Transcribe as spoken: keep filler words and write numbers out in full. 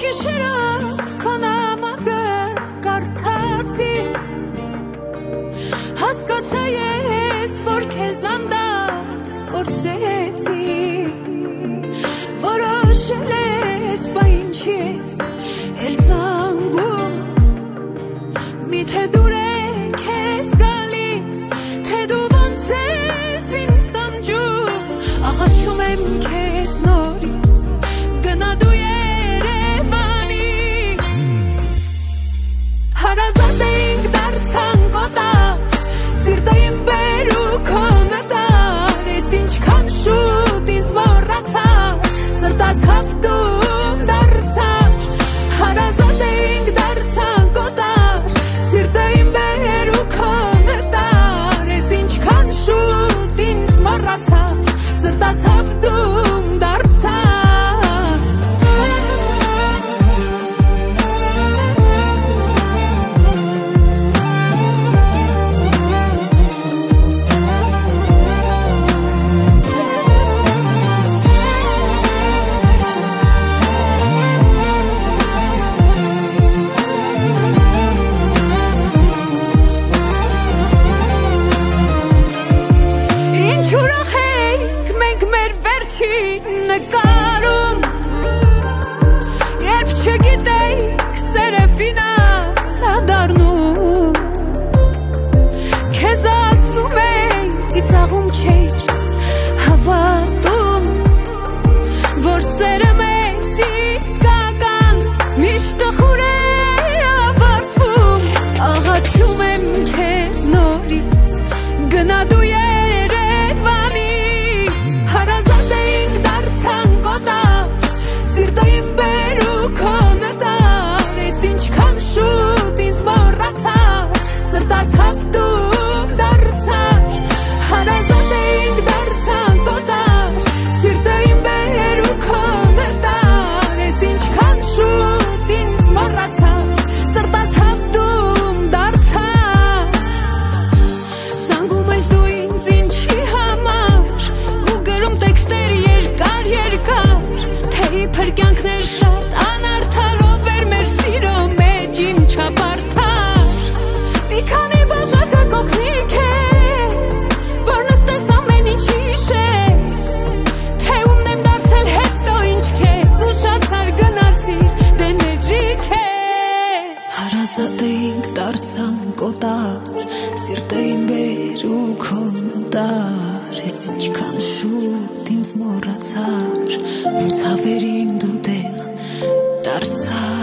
գիշերով քո նամակը կարդացի Հասկացա ես, որ քեզ անդարձ կորցրեցի Որոշել ես, բա ինչի ես էլ զանգում Միթե դուր է քեզ գալիս, թե դու ոնց ես ինձ տանջում Աղաչում եմ քեզ նորից, գնա դու Երևանից Հարազատ էինք դարձանք օտար Սիրտը իմ բեր ու քո նետար Ես ինչքան շուտ ինձ մոռացար Սրտացավ դում դարձար Հարազատ էինք դարձանք օտար Սիրտը իմ բեր ու քո նետար Ես ինչքան շուտ ինձ մոռացար Սրտացավ դում դարձար նկարում Երբ չգիտեիք սերը ֆինալ Քեզ ասում էի ծիծաղում չէր հավատում Որ սերը մեծ իսկական միշտ տխուր է ավարտվում Աղաչում եմ քեզ նորից գնա դու Սիրտը իմ բեր ու քո նետար Ես ինչքան շուտ ինձ մոռացար Սրտացավ դում դարձար Հարազատ էինք դարձանք օտար Սիրտը իմ բեր ու քո նետար Ես ինչքան շուտ ինձ մոռացար Սրտացավ դում դարձար Զանգում ես դու ինձ ինչի համար Ու գրում տեքստեր երկար երկար Իբր կյանքներ շատ անարդարով էր մեր սիրո մեջ իմ չապարդար Մի քանի բաժակը կօգնի քեզ Որ նստես ամեն ինչ հիշես Թե ումն եմ դարձել հետո ինչ քեզ Ուշացար գնացիր դեների քեզ Հարազատ էինք դարձանք օտար Սիրտը իմ բեր ու քո նոտար Ես ինչքան շուտ ինձ մոռացար Ու ցավերին դու տեղ դարձար